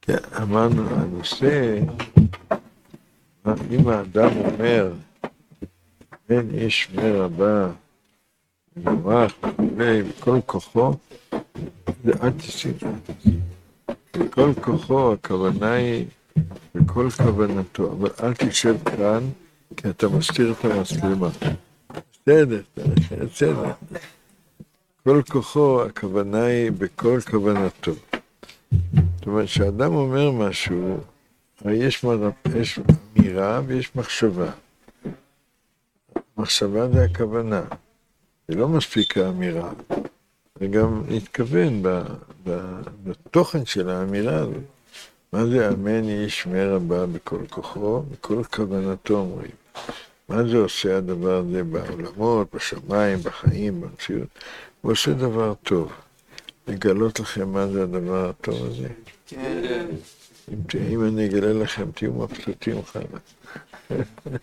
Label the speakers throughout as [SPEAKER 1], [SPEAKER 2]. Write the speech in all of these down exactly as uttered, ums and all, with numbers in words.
[SPEAKER 1] כן, אמרנו, הנושא, אם האדם אומר, אין איש שמר הבא, מבורך, וכולי, בכל כוחו, זה אל תשים. בכל כוחו, הכוונה היא, בכל כוונתו, אבל אל תשב כאן, כי אתה מסתיר את המצלמה. בסדר, בסדר. כל כוחו, הכוונה היא בכל כוונתו. זאת אומרת, כשאדם אומר משהו, יש, מר... יש אמירה ויש מחשבה. מחשבה זה הכוונה. זה לא מספיק האמירה. זה גם להתכוון ב... ב... בתוכן של האמירה הזאת. מה זה אמן יהי שמר הבא בכל כוחו, בכל כוונתו אומרים. מה זה עושה הדבר הזה בעולמות, בשמיים, בחיים, במציאות? הוא עושה דבר טוב. לגלות לכם מה זה הדבר הטוב הזה.
[SPEAKER 2] כן.
[SPEAKER 1] אם, אם אני אגלה לכם, תהיו מבסוטים חיים.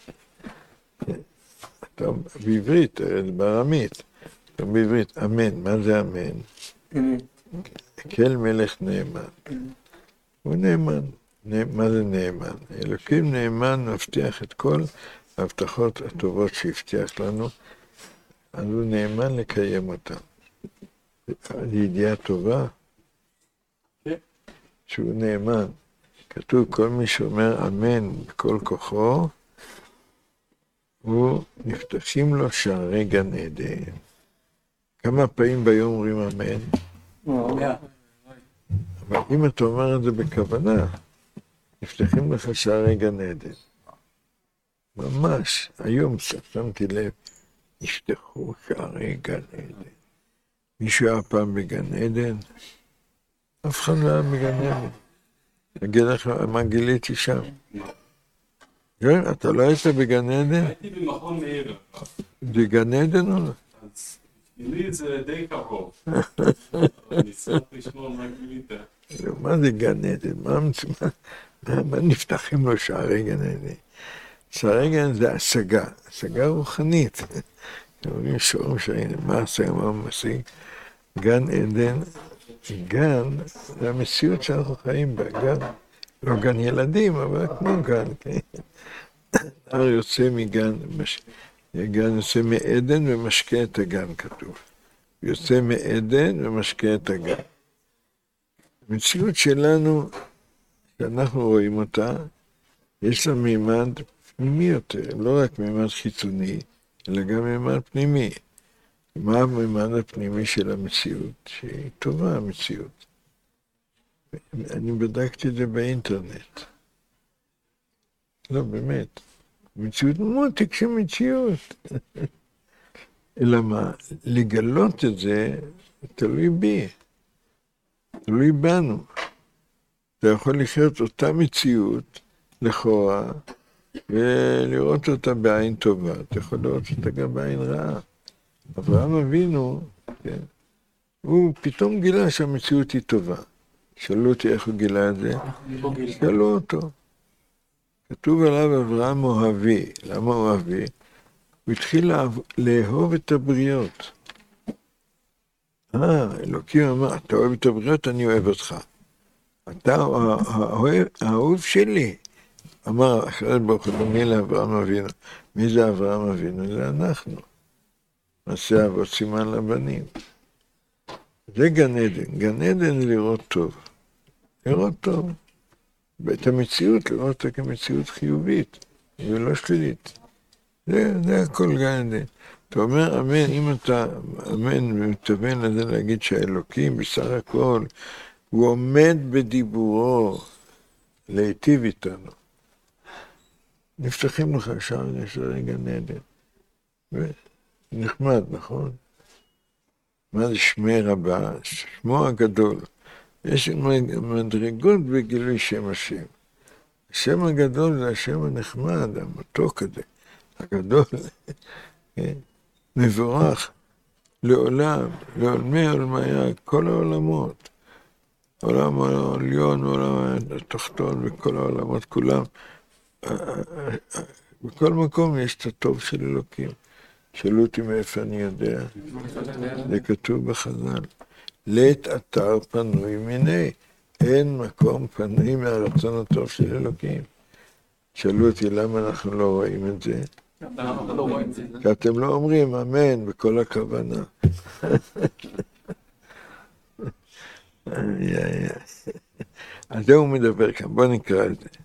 [SPEAKER 1] טוב, בעברית, בארמית. טוב, בעברית, אמן. מה זה אמן? כל מלך נאמן. הוא נאמן. מה זה נאמן? אלוקים נאמן מבטיח את כל ההבטחות הטובות שהבטיח לנו, אז הוא נאמן לקיים אותן. זו ידיעה טובה, שהוא נאמן. כתוב, כל מי שאומר אמן בכל כוחו, הוא נפתחים לו שערי גן עדן. כמה פעמים ביום אומרים אמן? אבל אם אתה אומר את זה בכוונה, נפתחים לך שערי גן עדן. ממש, היום שמתי לב, נפתחו שערי גן עדן. מישהו היה פעם בגן עדן? אף אחד לא היה בגן עדן. אגיד לך מה גיליתי שם. אתה לא היית בגן עדן?
[SPEAKER 3] הייתי במכון מאיר.
[SPEAKER 1] בגן עדן או לא?
[SPEAKER 3] אז גילי זה די קרוב. אני אשמח לשמוע מה גילית.
[SPEAKER 1] מה זה גן עדן? מה נפתחים לו שערי גן עדן? שערי גן זה השגה, השגה רוחנית. אומרים שואלים שהנה, מה השגה, מה הוא משיג? גן עדן, גן, זה המציאות שאנחנו חיים בה, גן, לא גן ילדים, אבל כמו גן, כן? נער יוצא מגן, גן יוצא מעדן ומשקה את הגן, כתוב. יוצא מעדן ומשקה את הגן. המציאות שלנו, שאנחנו רואים אותה, יש לה מימד פנימי יותר, לא רק מימד חיצוני, אלא גם מימד פנימי. מה המימד הפנימי של המציאות? שהיא טובה המציאות. אני בדקתי את זה באינטרנט. לא, באמת. מציאות מותק של מציאות. אלא מה? לגלות את זה תלוי בי. תלוי בנו. אתה יכול לחיות אותה מציאות לכאורה, ולראות אותה בעין טובה. אתה יכול לראות אותה גם בעין רעה. אברהם אבינו, כן, הוא פתאום גילה שהמציאות היא טובה. שאלו אותי איך הוא גילה את זה. שאלו אותו. כתוב עליו אברהם אוהבי. למה אוהבי? הוא התחיל לאהוב את הבריות. אה, אלוקים אמר, אתה אוהב את הבריות, אני אוהב אותך. אתה האהוב שלי. אמר, אחרי ברוך הוא, מי לאברהם אבינו? מי זה אברהם אבינו? זה אנחנו. מעשה אבות סימן לבנים. זה גן עדן. גן עדן זה לראות טוב. לראות טוב. ואת המציאות, לראות אותה כמציאות חיובית, ולא שלילית. זה, זה הכל גן עדן. אתה אומר, אמן, אם אתה אמן ומתכוון לזה להגיד שהאלוקים בסך הכל, הוא עומד בדיבורו להיטיב איתנו. נפתחים לך שערי שערי גן עדן. נחמד, נכון? מה זה שמר הבא? שמו הגדול. יש מדרגות בגילוי שם השם. השם הגדול זה השם הנחמד, המתוק הזה, הגדול, מבורך, לעולם, לעולמי עולמיה, כל העולמות. עולם העליון, עולם התחתון וכל העולמות כולם. בכל מקום יש את הטוב של אלוקים. שאלו אותי מאיפה אני יודע. זה כתוב בחז"ל. לית אתר פנוי מיני. אין מקום פנים מהרצון הטוב של אלוקים. שאלו אותי למה אנחנו לא רואים את זה.
[SPEAKER 3] אנחנו לא רואים את זה.
[SPEAKER 1] כי אתם לא אומרים אמן בכל הכוונה. אז זה הוא מדבר כאן, בואו נקרא את זה.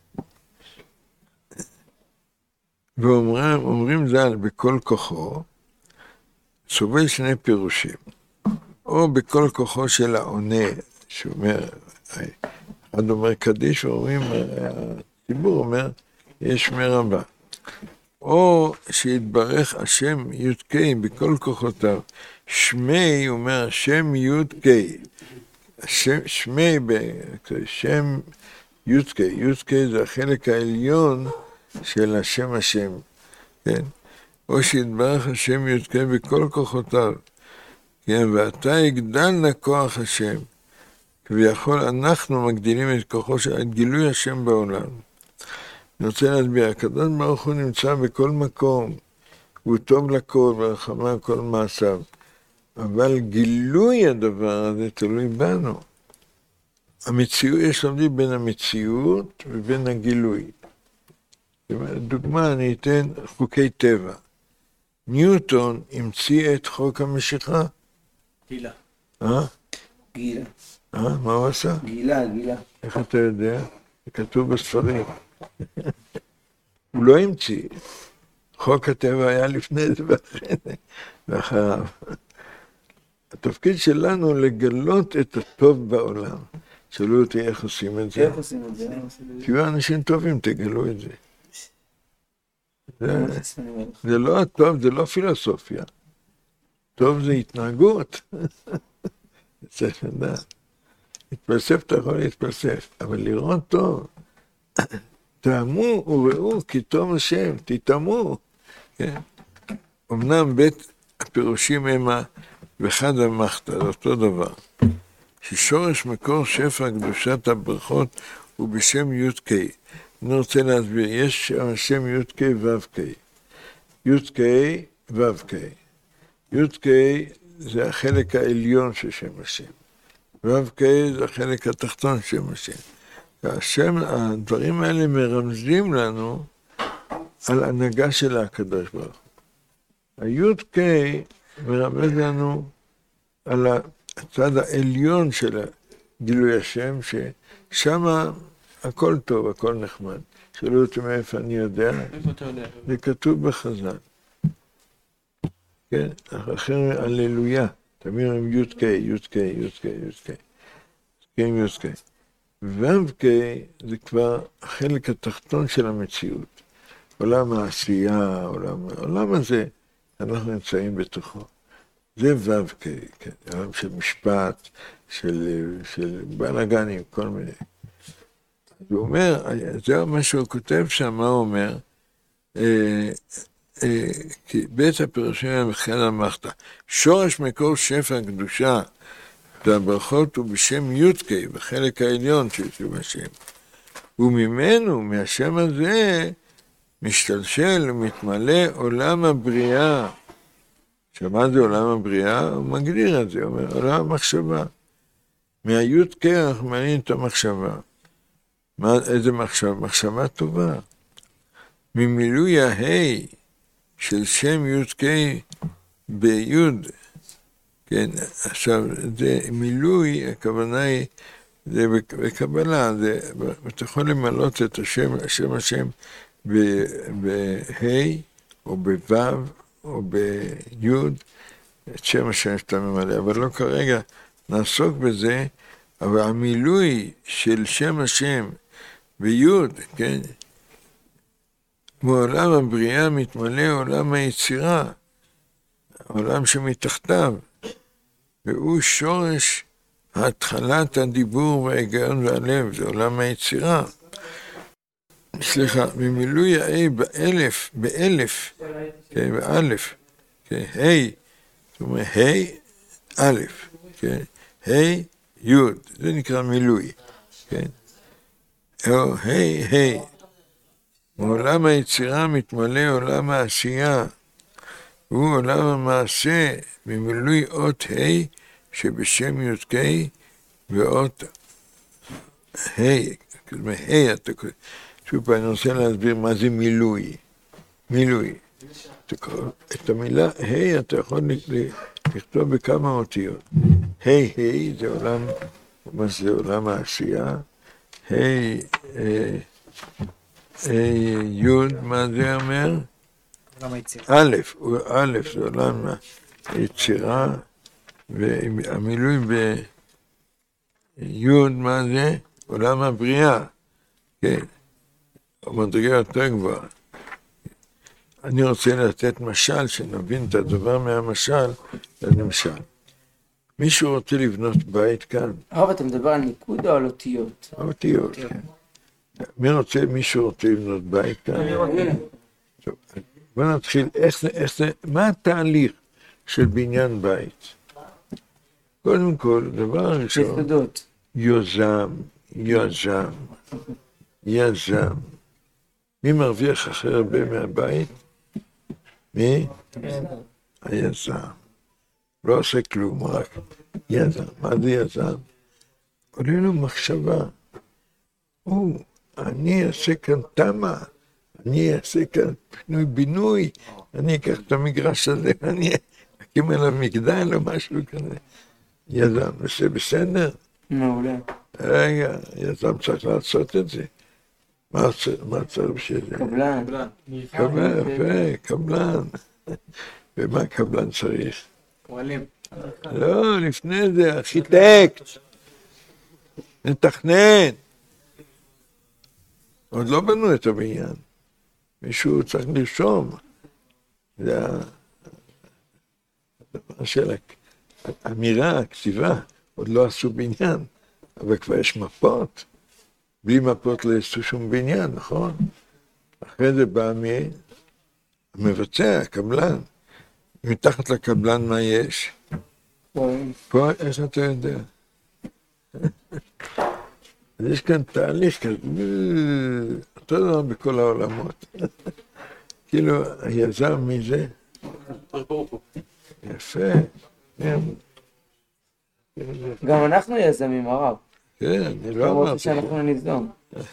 [SPEAKER 1] ואומרים ז"ל בכל כוחו, סובל שני פירושים. או בכל כוחו של העונה, שאומר, אחד אומר קדיש, ואומרים, הציבור אומר, יש מרבה. או שיתברך השם יודקי בכל כוחותיו. שמי, הוא אומר, השם יודקי. שמי, שם יודקי. יודקי זה החלק העליון של השם השם. כן? או שיתברך השם יודקי בכל כוחותיו. כן? ואתה יגדל לכוח השם. כביכול אנחנו מגדילים את כוחו של גילוי השם בעולם. אני רוצה להסביר, הקדוש ברוך הוא נמצא בכל מקום, הוא טוב לכל ורחמה על כל מעשיו, אבל גילוי הדבר הזה תלוי בנו. המציאות, יש להבדיל בין המציאות ובין הגילוי. דוגמה, אני אתן חוקי טבע. ניוטון המציא את חוק המשיכה.
[SPEAKER 2] גילה.
[SPEAKER 1] אה?
[SPEAKER 2] גילה.
[SPEAKER 1] אה? מה הוא עשה?
[SPEAKER 2] גילה, גילה.
[SPEAKER 1] איך אתה יודע? זה כתוב בספרים. הוא לא המציא. חוק הטבע היה לפני זה ואחריו. התפקיד שלנו לגלות את הטוב בעולם. שאלו אותי איך עושים את זה.
[SPEAKER 2] איך עושים את זה?
[SPEAKER 1] תהיו אנשים טובים, תגלו את זה. זה, זה לא הטוב, זה לא פילוסופיה. טוב זה התנהגות. צריך לדעת. להתפלסף אתה יכול להתפלסף, אבל לראות טוב. תאמו וראו כי טוב השם, תתאמו. כן? אמנם בית הפירושים הם וחד המחת, זה אותו דבר. ששורש מקור שפע קדושת הברכות הוא בשם י"ק. אני רוצה להסביר, יש שם י"ק ו"ק. י"ק ו"ק. י"ק זה החלק העליון של שם השם. ו"ק זה החלק התחתון של שם השם. השם, הדברים האלה מרמזים לנו על הנהגה של הקדוש ברוך הוא. ה-י"ק מרמז לנו על הצד העליון של גילוי השם, ששם הכל טוב, הכל נחמד. שאלו אותי מאיפה אני יודע.
[SPEAKER 2] איפה אתה יודע?
[SPEAKER 1] זה כתוב בחז"ל. כן, אחרי הללויה, תמיד עם י"ק, י"ק, י"ק, י"ק. כן, י"ק. ו"ק זה כבר החלק התחתון של המציאות. עולם העשייה, עולם, העולם הזה, אנחנו נמצאים בתוכו. זה ו"ק, כן, עולם של משפט, של, של בלגנים, כל מיני. הוא אומר, זה מה שהוא כותב שם, מה הוא אומר? אה, אה, כי בית הפירושים המחקר המחתה, שורש מקור שפע קדושה, והברכות הוא בשם י"ק, בחלק העליון של שם השם. וממנו, מהשם הזה, משתלשל ומתמלא עולם הבריאה. שמה זה עולם הבריאה? הוא מגדיר את זה, הוא אומר, עולם המחשבה. מהי"ק אנחנו מעניין את המחשבה. מה, איזה מחשבה? מחשבה טובה. ממילוי ההי של שם י"ק בי"ד, כן, עכשיו, זה מילוי, הכוונה היא, זה בקבלה, זה, אתה יכול למלות את השם, השם השם בה' או בו' או בי', את שם השם שאתה ממלא, אבל לא כרגע נעסוק בזה, אבל המילוי של שם השם בי', כן, מעולם הבריאה מתמלא עולם היצירה, העולם שמתחתיו, והוא שורש התחלת הדיבור וההיגיון והלב, זה עולם היצירה. סליחה, ממילוי ה-A באלף, באלף, כן, באלף, כן, ה', זאת אומרת, ה', א', כן, ה', י', זה נקרא מילוי, כן, או ה', ה', מעולם היצירה מתמלא עולם העשייה, הוא עולם המעשה, ממילוי אות ה' שבשם י"ק ואות היי, היי, אתה קורא. שוב פעם, אני רוצה להסביר מה זה מילוי. מילוי. את המילה היי אתה יכול לכתוב בכמה אותיות. היי, היי, זה עולם, מה זה עולם העשייה. היי, היי, יוד, מה זה אומר? א', א', זה עולם היצירה, והמילוי ביוד, מה זה? עולם הבריאה. כן, המדרגה יותר גבוהה. אני רוצה לתת משל, שנבין את הדבר מהמשל, למשל. מישהו רוצה לבנות בית כאן?
[SPEAKER 2] אבל אתה מדבר על ניקוד או על אותיות?
[SPEAKER 1] אותיות, כן. מי רוצה, מישהו רוצה לבנות בית כאן?
[SPEAKER 2] אני רוצה.
[SPEAKER 1] טוב, בוא נתחיל, איך זה, איך זה, מה התהליך של בניין בית? קודם כל, דבר ראשון,
[SPEAKER 2] יסודות.
[SPEAKER 1] יוזם, יזם, יזם. מי מרוויח הכי הרבה מהבית? מי? היזם. לא עושה כלום, רק יזם. מה זה יזם? עולה לו מחשבה. או, אני אעשה כאן תמה, אני אעשה כאן פינוי בינוי, אני אקח את המגרש הזה, אני אקים עליו מגדל או משהו כזה. יזם, זה בסדר?
[SPEAKER 2] מעולה.
[SPEAKER 1] רגע, יזם צריך לעשות את זה. מה צריך בשביל זה?
[SPEAKER 2] קבלן.
[SPEAKER 1] קבלן, יפה, קבלן. ומה קבלן צריך?
[SPEAKER 2] פועלים.
[SPEAKER 1] לא, לפני זה, ארכיטקט. נתכנן. עוד לא בנו את הבניין. מישהו צריך לרשום. זה הדבר של האמירה, הכתיבה. עוד לא עשו בניין, אבל כבר יש מפות. בלי מפות לא יעשו שום בניין, נכון? אחרי זה בא מי? המבצע, הקבלן. מתחת לקבלן מה יש? פה, איך אתה יודע? אז יש כאן תהליך כזה, אותו דבר בכל העולמות. כאילו, היזם מי זה? יפה.
[SPEAKER 2] גם אנחנו יזמים, הרב.
[SPEAKER 1] כן, אני לא
[SPEAKER 2] אתה רוצה
[SPEAKER 1] אמרתי.
[SPEAKER 2] שאנחנו ניזום.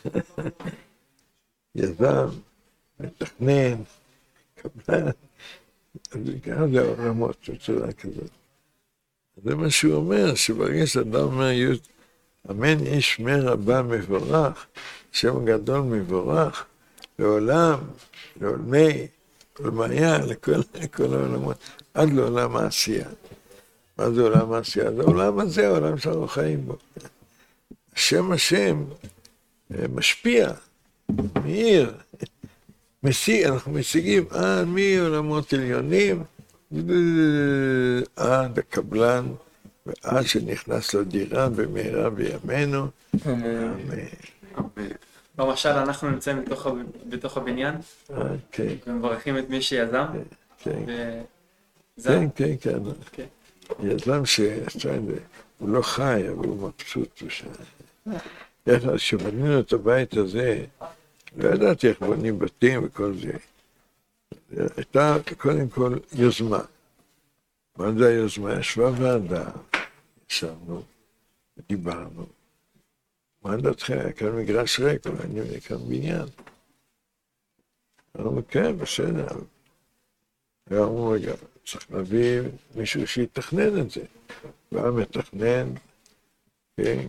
[SPEAKER 1] יזם, מתכנן, קבלן. גם זה העולמות בצורה כזאת. זה מה שהוא אומר, שברגע שאדם אומר, אמן איש שמי רבה מבורך, שם גדול מבורך, לעולם, לעולמי, לעולמיה, לכל, לכל העולמות, עד לעולם העשייה. מה זה עולם העשייה? זה העולם הזה, העולם שאנחנו חיים בו. השם השם משפיע, מאיר, משיג, אנחנו משיגים עד מעולמות עליונים, עד הקבלן, ועד שנכנס לדירה במהרה בימינו. אמן.
[SPEAKER 4] במשל אנחנו נמצאים בתוך, בתוך הבניין,
[SPEAKER 1] כן.
[SPEAKER 4] ומברכים את מי שיזם.
[SPEAKER 1] כן,
[SPEAKER 4] וזה...
[SPEAKER 1] כן, כן, כן.
[SPEAKER 4] כן.
[SPEAKER 1] יזם שעשה את זה, הוא לא חי, אבל הוא מבסוט. איך שבנינו את הבית הזה, לא ידעתי איך בונים בתים וכל זה. הייתה קודם כל יוזמה. מה זה היוזמה? ישבה ועדה, ישבנו, דיברנו. מה דעתכם? היה כאן מגרש ריק, אולי נבנה כאן בניין. אמרנו, כן, בסדר. ואמרו, רגע, צריך להביא מישהו שיתכנן את זה. והיה מתכנן, כן.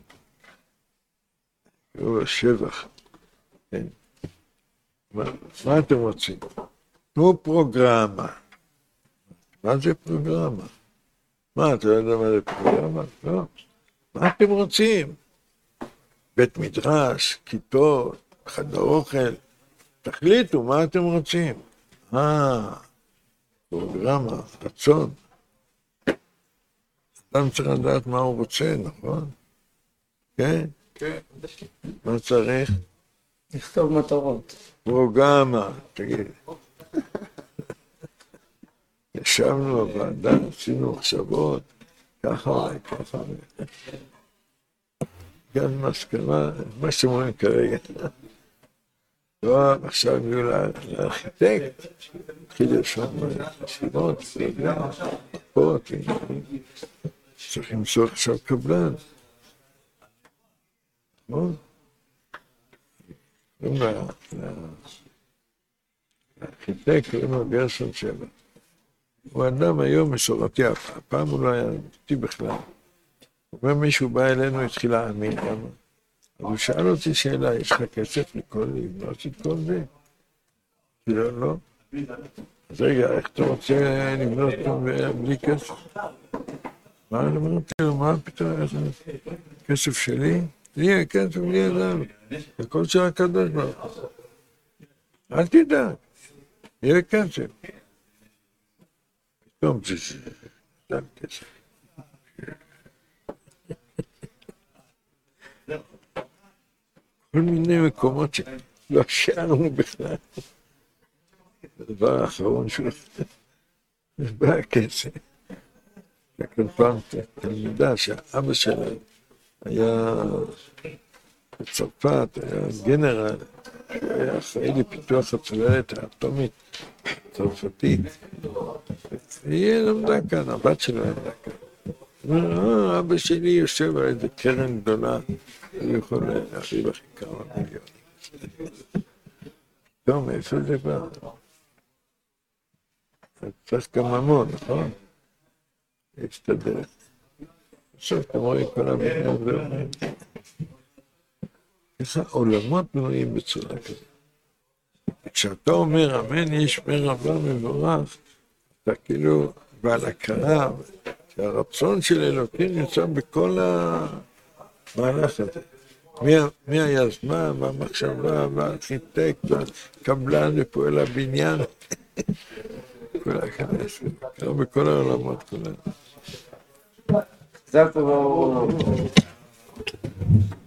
[SPEAKER 1] הוא שבח. כן. מה, מה אתם רוצים? תנו פרוגרמה. מה זה פרוגרמה? מה, אתה יודע מה זה פרוגרמה? לא. מה אתם רוצים? בית מדרש, כיתות, חדר אוכל. תחליטו, מה אתם רוצים? אה, פרוגרמה, רצון. אדם צריך לדעת מה הוא רוצה, נכון? כן?
[SPEAKER 4] כן.
[SPEAKER 1] מה צריך?
[SPEAKER 2] לכתוב מטרות.
[SPEAKER 1] פרוגרמה, תגיד. ישבנו בוועדה, עשינו מחשבות, ככה אולי, ככה אולי. גם מסקנה, מה שאומרים כרגע. לא, עכשיו הגיעו לארכיטקט, התחיל לרשום חשיבות, מפות, צריך למצוא עכשיו קבלן. נכון? קוראים לה, הארכיטקט, קוראים לו גרשון שבח. הוא אדם היום מסורתי, הפעם הוא לא היה דתי בכלל. הוא אומר, מישהו בא אלינו, התחיל להאמין כמה. אז הוא שאל אותי שאלה, יש לך כסף לכל לבנות את כל זה? כי לא, לא. אז רגע, איך אתה רוצה לבנות פה בלי כסף? מה אני אמרתי לו, מה פתאום, כסף שלי? לי הכסף, לי אדם. הכל של הקדוש ברוך הוא. אל תדאג, יהיה כסף. פתאום זה אדם כסף. כל מיני מקומות שלא שארנו בכלל. הדבר האחרון שהוא בא הכסף. כאן פעם תלמידה שהאבא שלה היה בצרפת, היה גנרל, היה אחראי לפיתוח הצוללת האטומית הצרפתית. היא למדה כאן, הבת שלו למדה כאן. אה, אבא שלי יושב על איזה קרן גדולה, הוא יכול להחריב הכי כמה מיליון. טוב, איפה זה בא? צריך גם ממון, נכון? יש את הדרך. עכשיו אתם רואים כל הבניין ואומרים, ככה עולמות בנויים בצורה כזאת. כשאתה אומר אמן יש מרבה מבורך, אתה כאילו בעל הכרה, שהרצון של אלוקים נמצא בכל המהלך הזה. מי, מי היזמה, מה המחשבה, מה הארכיטקט, הקבלן ופועל הבניין. כל הכנס, כמו בכל העולמות כולנו.
[SPEAKER 2] חזק וברוך.